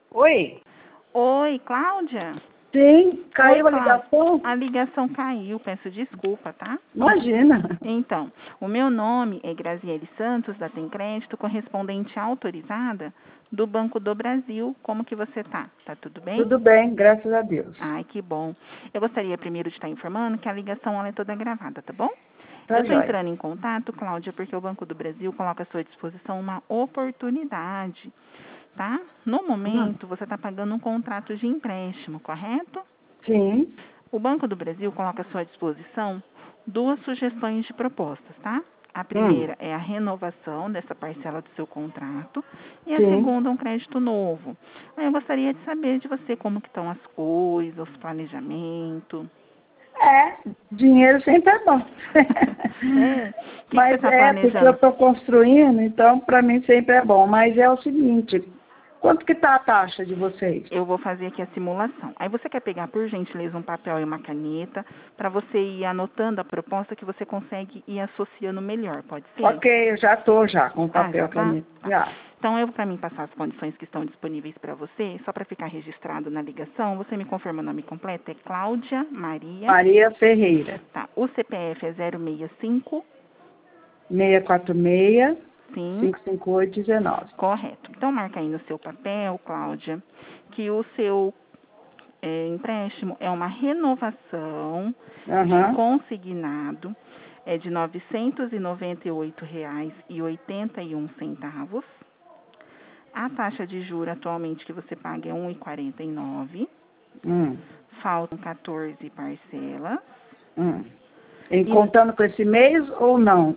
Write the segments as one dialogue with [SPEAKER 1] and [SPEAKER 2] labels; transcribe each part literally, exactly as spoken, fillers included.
[SPEAKER 1] Oi?
[SPEAKER 2] Oi, Cláudia?
[SPEAKER 1] Sim, caiu
[SPEAKER 2] Oi,
[SPEAKER 1] a
[SPEAKER 2] Cláudia.
[SPEAKER 1] ligação?
[SPEAKER 2] A ligação caiu, peço desculpa, tá?
[SPEAKER 1] Imagina.
[SPEAKER 2] Então, o meu nome é Graziele Santos, da Tem Crédito, correspondente autorizada do Banco do Brasil. Como que você tá? Tá tudo bem?
[SPEAKER 1] Tudo bem, graças a Deus.
[SPEAKER 2] Ai, que bom. Eu gostaria primeiro de estar informando que a ligação ela é toda gravada, tá bom?
[SPEAKER 1] Tá
[SPEAKER 2] Eu estou
[SPEAKER 1] jóia.
[SPEAKER 2] entrando em contato, Cláudia, porque o Banco do Brasil coloca à sua disposição uma oportunidade, tá? No
[SPEAKER 1] Hum,
[SPEAKER 2] momento, você está pagando um contrato de empréstimo, correto?
[SPEAKER 1] sim,
[SPEAKER 2] O Banco do Brasil coloca à sua disposição duas sugestões de propostas, tá? A
[SPEAKER 1] hum,
[SPEAKER 2] primeira é a renovação dessa parcela do seu contrato e a
[SPEAKER 1] sim.
[SPEAKER 2] segunda um crédito novo. Aí eu gostaria de saber de você como que estão as coisas, os planejamentos.
[SPEAKER 1] É, dinheiro sempre é bom.
[SPEAKER 2] É, o que, que você
[SPEAKER 1] Mas
[SPEAKER 2] está
[SPEAKER 1] é, porque eu
[SPEAKER 2] planejando?
[SPEAKER 1] estou construindo, então para mim sempre é bom. Mas é o seguinte, quanto que tá a taxa de vocês?
[SPEAKER 2] Eu vou fazer aqui a simulação. Aí você quer pegar, por gentileza, um papel e uma caneta para você ir anotando a proposta que você consegue ir associando melhor, pode ser?
[SPEAKER 1] Ok, eu já estou já com
[SPEAKER 2] Ah,
[SPEAKER 1] papel
[SPEAKER 2] já
[SPEAKER 1] e
[SPEAKER 2] tá?
[SPEAKER 1] caneta.
[SPEAKER 2] Tá.
[SPEAKER 1] Já.
[SPEAKER 2] Então, eu, para mim passar as condições que estão disponíveis para você, só para ficar registrado na ligação, você me confirma o nome completo? É Cláudia Maria.
[SPEAKER 1] Maria Ferreira,
[SPEAKER 2] Tá. O C P F é zero seis cinco.
[SPEAKER 1] seis quatro seis,
[SPEAKER 2] Sim,
[SPEAKER 1] cinco cinco oito um nove.
[SPEAKER 2] correto. Então, marca aí no seu papel, Cláudia, que o seu é, empréstimo é uma renovação de
[SPEAKER 1] Aham.
[SPEAKER 2] consignado é de novecentos e noventa e oito reais e oitenta e um centavos. A taxa de juros atualmente que você paga é um vírgula quarenta e nove.
[SPEAKER 1] Hum,
[SPEAKER 2] Faltam quatorze parcelas.
[SPEAKER 1] hum. Em
[SPEAKER 2] E,
[SPEAKER 1] contando com esse mês ou não?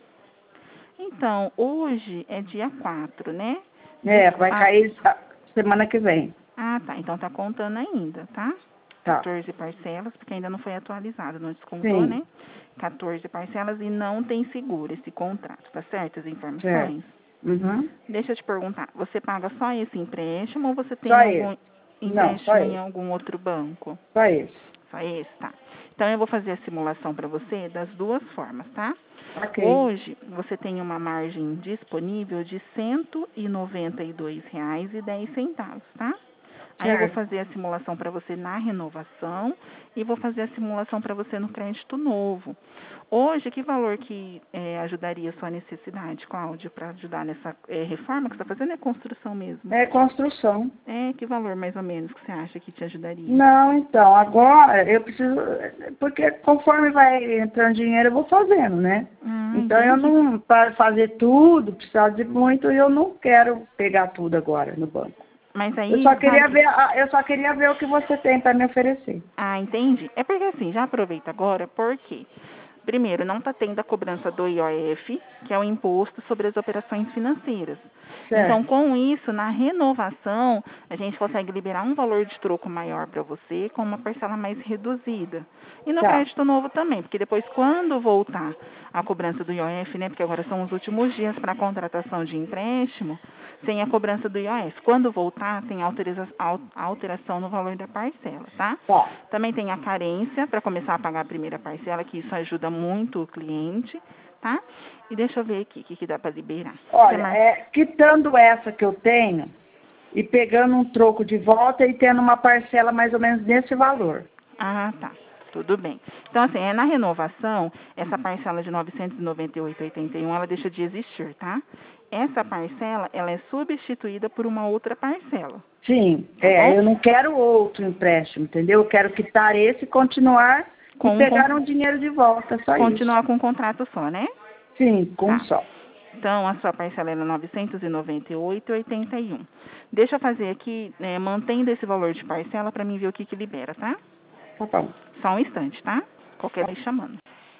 [SPEAKER 2] então, hoje é dia quatro, né? De,
[SPEAKER 1] É, vai
[SPEAKER 2] ah,
[SPEAKER 1] cair a- semana que vem.
[SPEAKER 2] ah, tá. Então tá contando ainda, tá?
[SPEAKER 1] Tá.
[SPEAKER 2] quatorze parcelas, porque ainda não foi atualizado, não descontou,
[SPEAKER 1] Sim,
[SPEAKER 2] né? quatorze parcelas e não tem seguro esse contrato, tá certo? As
[SPEAKER 1] certo.
[SPEAKER 2] informações?
[SPEAKER 1] Uhum.
[SPEAKER 2] Deixa eu te perguntar, você paga só esse empréstimo ou você
[SPEAKER 1] Só
[SPEAKER 2] tem
[SPEAKER 1] esse.
[SPEAKER 2] algum
[SPEAKER 1] Não, só
[SPEAKER 2] empréstimo em
[SPEAKER 1] esse.
[SPEAKER 2] algum outro banco?
[SPEAKER 1] Só esse.
[SPEAKER 2] Só esse, tá? Então eu vou fazer a simulação para você das duas formas, tá?
[SPEAKER 1] Ok.
[SPEAKER 2] Hoje você tem uma margem disponível de cento e noventa e dois reais e dez centavos, tá? Aí eu vou
[SPEAKER 1] Certo.
[SPEAKER 2] fazer a simulação para você na renovação e vou fazer a simulação para você no crédito novo. Hoje, que valor que eh, ajudaria a sua necessidade, Cláudia, para ajudar nessa eh, reforma que você está fazendo? É construção mesmo.
[SPEAKER 1] É construção.
[SPEAKER 2] É, que valor mais ou menos que você acha que te ajudaria?
[SPEAKER 1] Não, então, agora eu preciso. Porque conforme vai entrando dinheiro, eu vou fazendo, né?
[SPEAKER 2] Ah,
[SPEAKER 1] Então eu
[SPEAKER 2] entendi.
[SPEAKER 1] não. Para fazer tudo, precisa de muito, e eu não quero pegar tudo agora no banco.
[SPEAKER 2] Mas
[SPEAKER 1] Eu
[SPEAKER 2] aí,
[SPEAKER 1] só
[SPEAKER 2] sabe
[SPEAKER 1] queria
[SPEAKER 2] que...
[SPEAKER 1] ver, a- eu só queria ver o que você tem para me oferecer.
[SPEAKER 2] Ah, entendi. É porque assim, já aproveita agora, porque primeiro, não está tendo a cobrança do I O F, que é o imposto sobre as operações financeiras. Então,
[SPEAKER 1] Certo.
[SPEAKER 2] com isso, na renovação, a gente consegue liberar um valor de troco maior para você com uma parcela mais reduzida. E no
[SPEAKER 1] Tá.
[SPEAKER 2] crédito novo também, porque depois, quando voltar a cobrança do I O F, né, porque agora são os últimos dias para a contratação de empréstimo, sem a cobrança do I O F. Quando voltar, tem autoriza- al- alteração no valor da parcela, tá?
[SPEAKER 1] Tá.
[SPEAKER 2] Também tem a carência para começar a pagar a primeira parcela, que isso ajuda muito o cliente, tá? E deixa eu ver aqui o que, que dá para liberar. Você
[SPEAKER 1] Olha,
[SPEAKER 2] marca...
[SPEAKER 1] é, quitando essa que eu tenho e pegando um troco de volta e tendo uma parcela mais ou menos desse valor.
[SPEAKER 2] Ah, tá. Tudo bem. Então, assim, é na renovação, essa parcela de novecentos e noventa e oito reais e oitenta e um, ela deixa de existir, tá? Essa parcela, ela é substituída por uma outra parcela,
[SPEAKER 1] Sim,
[SPEAKER 2] tá
[SPEAKER 1] é,
[SPEAKER 2] bom?
[SPEAKER 1] eu não quero outro empréstimo, entendeu? Eu quero quitar esse, continuar e
[SPEAKER 2] Com um, con-
[SPEAKER 1] pegar um dinheiro de volta, só isso.
[SPEAKER 2] continuar com um contrato só, né?
[SPEAKER 1] Sim, com um
[SPEAKER 2] Tá.
[SPEAKER 1] só.
[SPEAKER 2] Então, a sua parcela é novecentos e noventa e oito reais e oitenta e um. Deixa eu fazer aqui, né, mantendo esse valor de parcela para mim ver o que que libera, tá?
[SPEAKER 1] Tá bom.
[SPEAKER 2] Só um instante, tá? Qualquer vez chamando.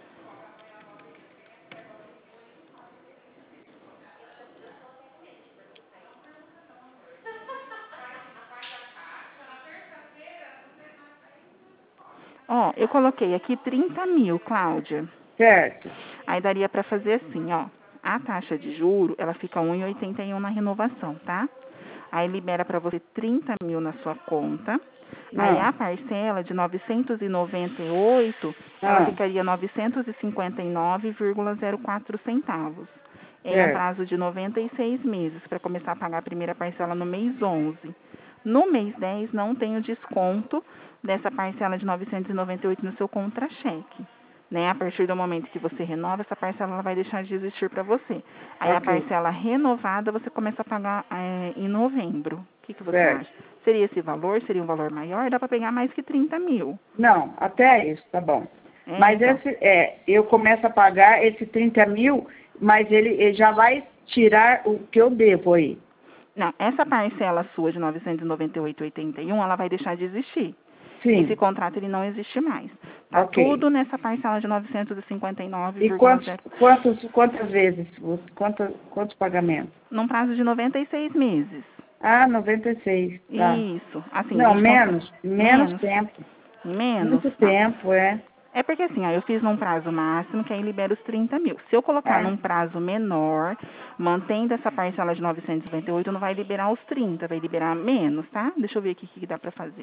[SPEAKER 2] Ó, eu coloquei aqui trinta mil, Cláudia.
[SPEAKER 1] Certo.
[SPEAKER 2] Aí daria para fazer assim, ó. A taxa de juro, ela fica um vírgula oitenta e um na renovação, tá? Aí libera para você trinta mil na sua conta. Aí
[SPEAKER 1] Ah,
[SPEAKER 2] a parcela de novecentos e noventa e oito, ela
[SPEAKER 1] ah,
[SPEAKER 2] ficaria novecentos e cinquenta e nove vírgula zero quatro centavos. Em um
[SPEAKER 1] certo.
[SPEAKER 2] prazo de noventa e seis meses, para começar a pagar a primeira parcela no mês onze. No mês dez não tem o desconto dessa parcela de novecentos e noventa e oito no seu contra-cheque. Né? A partir do momento que você renova, essa parcela ela vai deixar de existir para você. Aí a
[SPEAKER 1] Ok.
[SPEAKER 2] parcela renovada você começa a pagar é, em novembro. O que, que você
[SPEAKER 1] Certo.
[SPEAKER 2] acha? Seria esse valor? Seria um valor maior? Dá para pegar mais que trinta mil.
[SPEAKER 1] Não, até isso, tá bom.
[SPEAKER 2] É,
[SPEAKER 1] Mas
[SPEAKER 2] então.
[SPEAKER 1] esse, é, eu começo a pagar esse trinta mil, mas ele, ele já vai tirar o que eu devo aí.
[SPEAKER 2] Não, essa parcela sua de novecentos e noventa e oito vírgula oitenta e um, ela vai deixar de existir.
[SPEAKER 1] Sim.
[SPEAKER 2] Esse contrato ele não existe mais. Tá
[SPEAKER 1] Ok.
[SPEAKER 2] tudo nessa parcela de novecentos e cinquenta e nove
[SPEAKER 1] E
[SPEAKER 2] vírgula
[SPEAKER 1] quantos,
[SPEAKER 2] zero.
[SPEAKER 1] quantos, quantas vezes? Quantos, quantos pagamentos?
[SPEAKER 2] Num prazo de noventa e seis meses.
[SPEAKER 1] Ah, noventa e seis, tá.
[SPEAKER 2] Isso. Assim,
[SPEAKER 1] Não,
[SPEAKER 2] a gente
[SPEAKER 1] menos,
[SPEAKER 2] consegue...
[SPEAKER 1] menos
[SPEAKER 2] menos.
[SPEAKER 1] tempo.
[SPEAKER 2] Menos.
[SPEAKER 1] Muito
[SPEAKER 2] Tá.
[SPEAKER 1] tempo, é.
[SPEAKER 2] É porque assim, ó, eu fiz num prazo máximo, que aí libera os trinta mil. Se eu colocar
[SPEAKER 1] Ah,
[SPEAKER 2] num prazo menor, mantendo essa parcela de novecentos e noventa e oito, não vai liberar os trinta, vai liberar menos, tá? Deixa eu ver aqui o que dá pra fazer.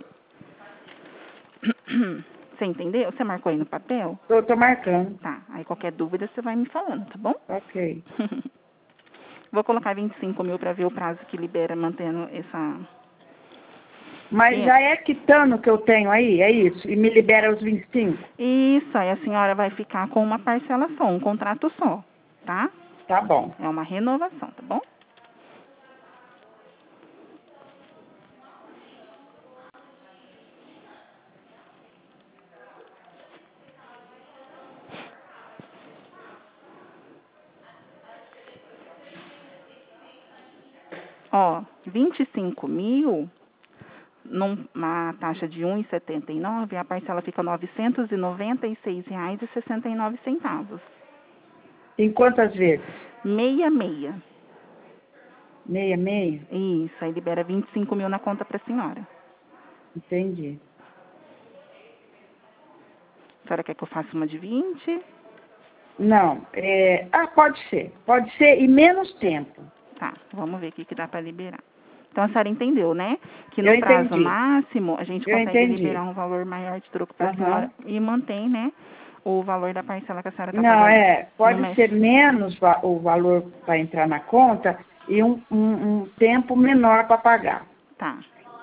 [SPEAKER 2] Você entendeu? Você marcou aí no papel?
[SPEAKER 1] eu tô marcando.
[SPEAKER 2] Tá. Aí qualquer dúvida você vai me falando, tá bom?
[SPEAKER 1] Ok.
[SPEAKER 2] Vou colocar vinte e cinco mil para ver o prazo que libera mantendo essa...
[SPEAKER 1] Mas
[SPEAKER 2] E-
[SPEAKER 1] já é quitando que eu tenho aí, é isso? E me libera os vinte e cinco?
[SPEAKER 2] Isso, aí a senhora vai ficar com uma parcela só, um contrato só, tá?
[SPEAKER 1] Tá bom.
[SPEAKER 2] É uma renovação, tá bom? Ó, vinte e cinco mil, numa taxa de um vírgula setenta e nove, a parcela fica novecentos e noventa e seis reais e sessenta e nove centavos.
[SPEAKER 1] Em quantas vezes?
[SPEAKER 2] Meia, meia.
[SPEAKER 1] Meia, meia?
[SPEAKER 2] Isso, aí libera vinte e cinco mil na conta para a senhora.
[SPEAKER 1] Entendi.
[SPEAKER 2] A senhora quer que eu faça uma de vinte?
[SPEAKER 1] Não, é... Ah, pode ser. Pode ser e menos tempo.
[SPEAKER 2] Tá, vamos ver o que, que dá para liberar. Então, a senhora entendeu, né? Que no
[SPEAKER 1] Eu
[SPEAKER 2] prazo
[SPEAKER 1] entendi.
[SPEAKER 2] máximo, a gente
[SPEAKER 1] Eu
[SPEAKER 2] consegue
[SPEAKER 1] entendi.
[SPEAKER 2] liberar um valor maior de troco para a
[SPEAKER 1] Aham.
[SPEAKER 2] senhora e mantém, né, o valor da parcela que a senhora está
[SPEAKER 1] Não,
[SPEAKER 2] pagando
[SPEAKER 1] é,
[SPEAKER 2] no
[SPEAKER 1] pode
[SPEAKER 2] mês.
[SPEAKER 1] ser menos va- o valor para entrar na conta e um, um, um tempo menor para pagar.
[SPEAKER 2] Tá.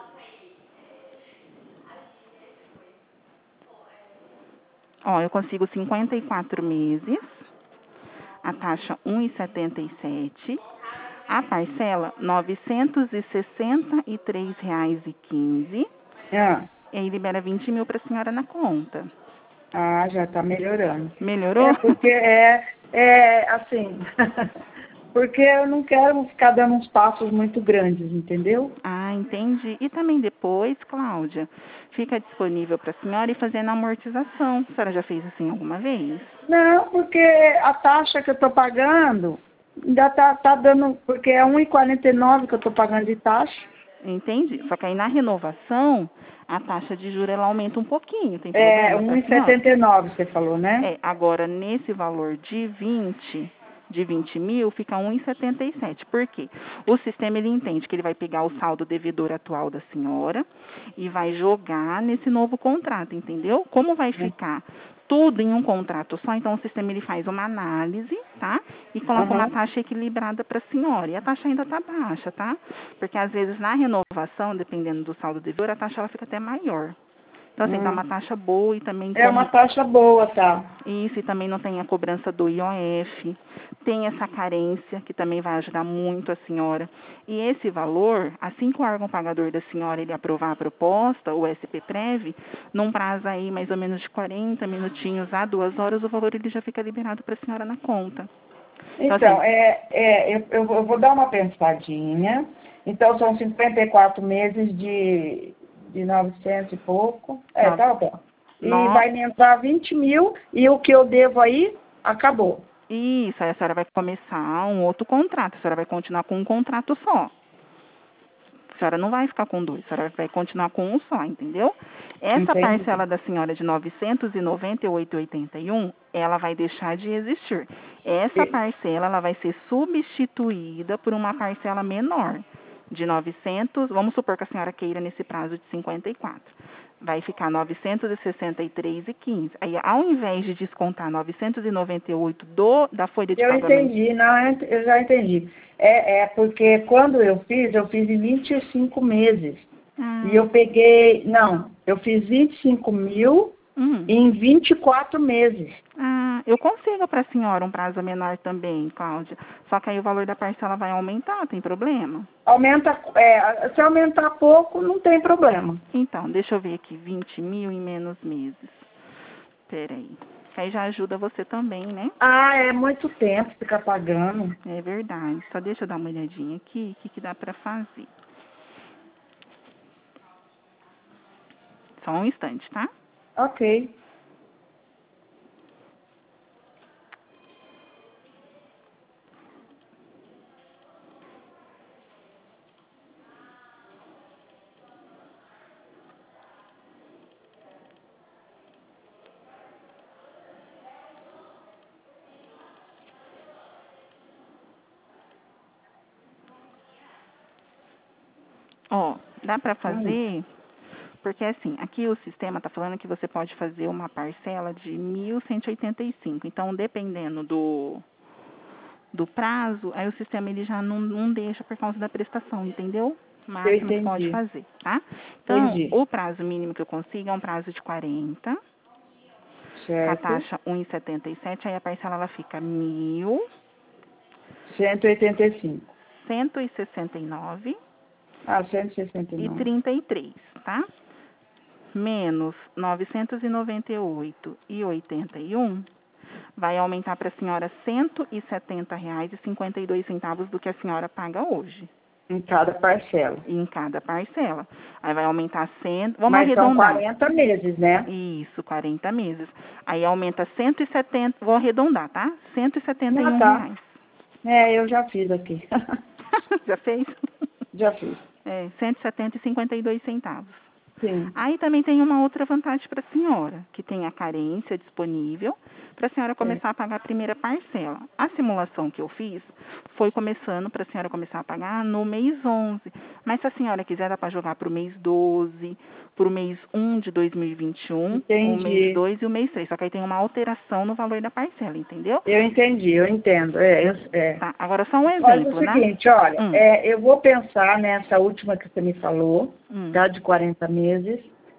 [SPEAKER 2] Ó, eu consigo cinquenta e quatro meses, a taxa um vírgula setenta e sete, a parcela novecentos e sessenta e três reais e quinze,
[SPEAKER 1] Ah,
[SPEAKER 2] e aí libera vinte mil para a senhora na conta.
[SPEAKER 1] ah, já está melhorando.
[SPEAKER 2] Melhorou?
[SPEAKER 1] É porque é, é assim, porque eu não quero ficar dando uns passos muito grandes, entendeu?
[SPEAKER 2] Ah, entendi. E também depois, Cláudia, fica disponível para a senhora ir fazendo a amortização. A senhora já fez assim alguma vez?
[SPEAKER 1] Não, porque a taxa que eu estou pagando ainda está tá dando, porque é um vírgula quarenta e nove que eu estou pagando de taxa.
[SPEAKER 2] Entendi. Só que aí na renovação, a taxa de juros ela aumenta um pouquinho. Tem
[SPEAKER 1] É
[SPEAKER 2] problema
[SPEAKER 1] um
[SPEAKER 2] para a
[SPEAKER 1] vírgula
[SPEAKER 2] senhora?
[SPEAKER 1] setenta e nove você falou, né?
[SPEAKER 2] É, agora nesse valor de vinte, de vinte mil, fica um vírgula setenta e sete. Por quê? O sistema ele entende que ele vai pegar o saldo devedor atual da senhora e vai jogar nesse novo contrato, entendeu? Como vai ficar tudo em um contrato só, então o sistema ele faz uma análise, tá? E coloca uma
[SPEAKER 1] Aham.
[SPEAKER 2] taxa equilibrada para a senhora. E a taxa ainda está baixa, tá? Porque às vezes na renovação, dependendo do saldo devedor, a taxa ela fica até maior. Então, assim, tá
[SPEAKER 1] Hum.
[SPEAKER 2] uma taxa boa e também
[SPEAKER 1] É uma
[SPEAKER 2] como
[SPEAKER 1] taxa boa, tá?
[SPEAKER 2] isso, e também não tem a cobrança do I O F, tem essa carência, que também vai ajudar muito a senhora. E esse valor, assim que o órgão pagador da senhora ele aprovar a proposta, o S P Prev, num prazo aí mais ou menos de quarenta minutinhos a duas horas, o valor ele já fica liberado para a senhora na conta. Então,
[SPEAKER 1] Então,
[SPEAKER 2] assim,
[SPEAKER 1] é, é, eu, eu vou dar uma pensadinha. Então, são cinquenta e quatro meses de, de novecentos e pouco. É,
[SPEAKER 2] no,
[SPEAKER 1] tá bom. E
[SPEAKER 2] no,
[SPEAKER 1] vai me entrar vinte mil e o que eu devo aí, acabou.
[SPEAKER 2] isso, aí a senhora vai começar um outro contrato, a senhora vai continuar com um contrato só. A senhora não vai ficar com dois, a senhora vai continuar com um só, entendeu? Essa
[SPEAKER 1] Entendi.
[SPEAKER 2] parcela da senhora de novecentos e noventa e oito reais e oitenta e um, ela vai deixar de existir. Essa
[SPEAKER 1] E-
[SPEAKER 2] parcela, ela vai ser substituída por uma parcela menor, de novecentos, vamos supor que a senhora queira nesse prazo de cinquenta e quatro. Vai ficar novecentos e sessenta e três reais e quinze. Aí, ao invés de descontar novecentos e noventa e oito do, da folha de
[SPEAKER 1] Eu
[SPEAKER 2] pagamento.
[SPEAKER 1] entendi, não, eu eu já entendi. É, é porque quando eu fiz, eu fiz em vinte e cinco meses.
[SPEAKER 2] Ah.
[SPEAKER 1] E eu peguei, não, eu fiz vinte e cinco mil
[SPEAKER 2] Hum.
[SPEAKER 1] em vinte e quatro meses.
[SPEAKER 2] Ah, eu consigo para a senhora um prazo menor também, Cláudia. Só que aí o valor da parcela vai aumentar, tem problema?
[SPEAKER 1] Aumenta, é, se aumentar pouco, não tem problema.
[SPEAKER 2] Então, deixa eu ver aqui, vinte mil em menos meses. Peraí. Aí já ajuda você também, né?
[SPEAKER 1] Ah, é muito tempo ficar pagando.
[SPEAKER 2] É verdade. Só deixa eu dar uma olhadinha aqui, o que, que dá para fazer. Só um instante, tá?
[SPEAKER 1] Ok.
[SPEAKER 2] Ó, dá para
[SPEAKER 1] Hum.
[SPEAKER 2] fazer, porque assim, aqui o sistema tá falando que você pode fazer uma parcela de mil cento e oitenta e cinco. Então, dependendo do, do prazo, aí o sistema ele já não, não deixa por causa da prestação, entendeu?
[SPEAKER 1] Eu
[SPEAKER 2] Máximo que pode
[SPEAKER 1] entendi.
[SPEAKER 2] fazer, tá? Então,
[SPEAKER 1] Entendi.
[SPEAKER 2] o prazo mínimo que eu consigo é um prazo de quarenta, com a
[SPEAKER 1] Certo.
[SPEAKER 2] taxa um vírgula setenta e sete, aí a parcela ela fica mil
[SPEAKER 1] cento e oitenta e cinco.
[SPEAKER 2] cento e sessenta e nove
[SPEAKER 1] Ah, cento e sessenta e
[SPEAKER 2] e
[SPEAKER 1] nove.
[SPEAKER 2] trinta e três, tá? Menos novecentos e noventa e oito e oitenta e um, vai aumentar para a senhora cento e setenta reais e cinquenta e dois centavos do que a senhora paga hoje,
[SPEAKER 1] Em cada parcela.
[SPEAKER 2] em cada parcela. Aí vai aumentar cem, vamos
[SPEAKER 1] Mas são
[SPEAKER 2] arredondar.
[SPEAKER 1] quarenta meses, né?
[SPEAKER 2] Isso, quarenta meses. Aí aumenta cento e setenta, vou arredondar, tá? cento e setenta e
[SPEAKER 1] Ah,
[SPEAKER 2] um
[SPEAKER 1] tá.
[SPEAKER 2] reais.
[SPEAKER 1] É, eu já fiz aqui.
[SPEAKER 2] Já fez?
[SPEAKER 1] Já fiz.
[SPEAKER 2] É, cento e setenta e cinquenta e dois centavos.
[SPEAKER 1] Sim.
[SPEAKER 2] Aí também tem uma outra vantagem para a senhora, que tem a carência disponível para a senhora
[SPEAKER 1] É.
[SPEAKER 2] começar a pagar a primeira parcela. A simulação que eu fiz foi começando para a senhora começar a pagar no mês onze. Mas se a senhora quiser, dá para jogar para o mês doze, para o mês um de dois mil e vinte e um, o mês
[SPEAKER 1] Entendi.
[SPEAKER 2] dois e o mês três. Só que aí tem uma alteração no valor da parcela, entendeu?
[SPEAKER 1] Eu entendi, eu entendo. É, eu, é.
[SPEAKER 2] Tá, agora só um
[SPEAKER 1] Faz o
[SPEAKER 2] exemplo, né?
[SPEAKER 1] seguinte, olha,
[SPEAKER 2] Hum,
[SPEAKER 1] é, eu vou pensar nessa última que você me falou,
[SPEAKER 2] hum,
[SPEAKER 1] tá, de quarenta meses,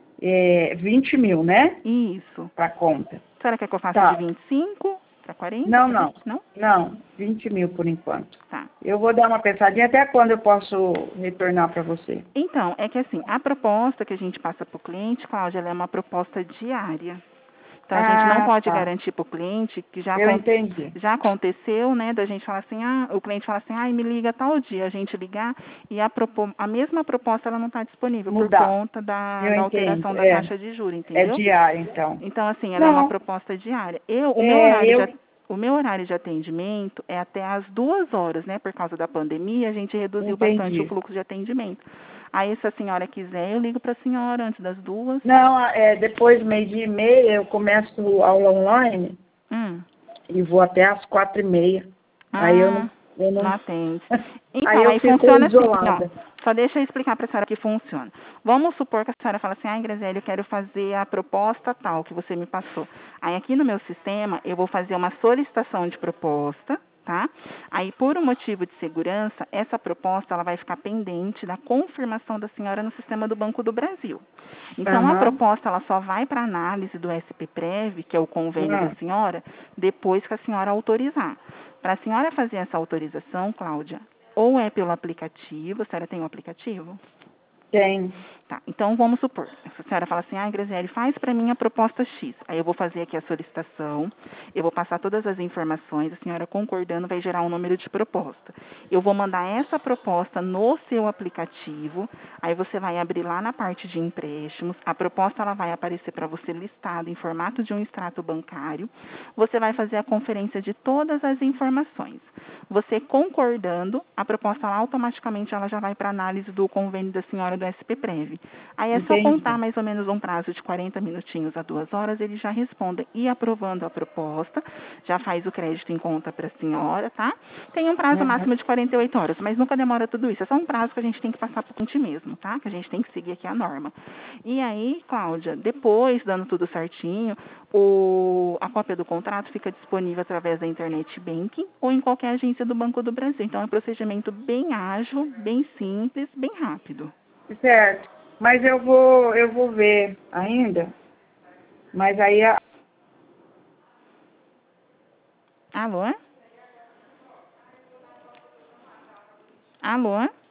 [SPEAKER 1] é, vinte mil, né?
[SPEAKER 2] isso.
[SPEAKER 1] Pra conta.
[SPEAKER 2] A senhora quer que eu faça de
[SPEAKER 1] Tá.
[SPEAKER 2] vinte e cinco para quarenta,
[SPEAKER 1] Não,
[SPEAKER 2] para
[SPEAKER 1] não.
[SPEAKER 2] vinte? Não?
[SPEAKER 1] Não, vinte mil por enquanto.
[SPEAKER 2] Tá.
[SPEAKER 1] Eu vou dar uma pensadinha até quando eu posso retornar para você.
[SPEAKER 2] Então, é que assim, a proposta que a gente passa para o cliente, Cláudia, ela é uma proposta diária. Então, a gente não
[SPEAKER 1] Ah,
[SPEAKER 2] pode
[SPEAKER 1] tá.
[SPEAKER 2] garantir para o cliente que já,
[SPEAKER 1] Eu
[SPEAKER 2] acon-
[SPEAKER 1] entendi.
[SPEAKER 2] já aconteceu, né, da gente falar assim, ah, o cliente fala assim, ah, me liga tal dia, a gente ligar e a, propo- a mesma proposta ela não está disponível por
[SPEAKER 1] Mudar.
[SPEAKER 2] conta da,
[SPEAKER 1] Eu
[SPEAKER 2] da
[SPEAKER 1] entendo.
[SPEAKER 2] alteração da
[SPEAKER 1] É,
[SPEAKER 2] taxa de juros,
[SPEAKER 1] é
[SPEAKER 2] entendeu?
[SPEAKER 1] diário, então.
[SPEAKER 2] Então, assim, ela é uma
[SPEAKER 1] Não,
[SPEAKER 2] proposta diária. Eu, o meu
[SPEAKER 1] é,
[SPEAKER 2] horário de,
[SPEAKER 1] eu...
[SPEAKER 2] a- o meu horário de atendimento é até às duas horas, né? Por causa da pandemia, a gente reduziu bastante o
[SPEAKER 1] Entendi.
[SPEAKER 2] fluxo de atendimento. Aí, se a senhora quiser, eu ligo para a senhora antes das duas.
[SPEAKER 1] Não, é, depois, meio-dia e meia, eu começo aula online
[SPEAKER 2] Hum.
[SPEAKER 1] e vou até às quatro e meia. Aí eu não...
[SPEAKER 2] Ah,
[SPEAKER 1] Eu
[SPEAKER 2] não
[SPEAKER 1] não...
[SPEAKER 2] atende.
[SPEAKER 1] Aí
[SPEAKER 2] Então,
[SPEAKER 1] eu
[SPEAKER 2] aí
[SPEAKER 1] fico
[SPEAKER 2] funciona assim, ó.
[SPEAKER 1] isolada.
[SPEAKER 2] Só deixa eu explicar para a senhora que funciona. Vamos supor que a senhora fala assim, ah, Graziele, eu quero fazer a proposta tal que você me passou. Aí aqui no meu sistema, eu vou fazer uma solicitação de proposta, tá? Aí, por um motivo de segurança, essa proposta ela vai ficar pendente da confirmação da senhora no sistema do Banco do Brasil. Então, a
[SPEAKER 1] Aham.
[SPEAKER 2] proposta ela só vai para análise do S P Prev, que é o convênio da
[SPEAKER 1] Ah,
[SPEAKER 2] senhora, depois que a senhora autorizar. Para a senhora fazer essa autorização, Cláudia, ou é pelo aplicativo, a senhora tem um aplicativo?
[SPEAKER 1] tem.
[SPEAKER 2] Tá, então vamos supor, a senhora fala assim, ah, Graziele, faz para mim a proposta X. Aí eu vou fazer aqui a solicitação, eu vou passar todas as informações, a senhora concordando vai gerar um número de proposta. Eu vou mandar essa proposta no seu aplicativo, aí você vai abrir lá na parte de empréstimos, a proposta ela vai aparecer para você listada em formato de um extrato bancário, você vai fazer a conferência de todas as informações. Você concordando, a proposta ela, automaticamente ela já vai para análise do convênio da senhora do S P Prev. Aí é só contar
[SPEAKER 1] Entendi.
[SPEAKER 2] mais ou menos um prazo de quarenta minutinhos a duas horas, eles já respondem. E aprovando a proposta, já faz o crédito em conta para a senhora, tá? Tem um prazo
[SPEAKER 1] Aham.
[SPEAKER 2] máximo de quarenta e oito horas, mas nunca demora tudo isso. É só um prazo que a gente tem que passar para o cliente mesmo, tá? Que a gente tem que seguir aqui a norma. E aí, Cláudia, depois, dando tudo certinho, o, a cópia do contrato fica disponível através da Internet Banking ou em qualquer agência do Banco do Brasil. Então, é um procedimento bem ágil, bem simples, bem rápido.
[SPEAKER 1] Certo. Mas eu vou, eu vou ver ainda. Mas aí a...
[SPEAKER 2] Alô? Alô?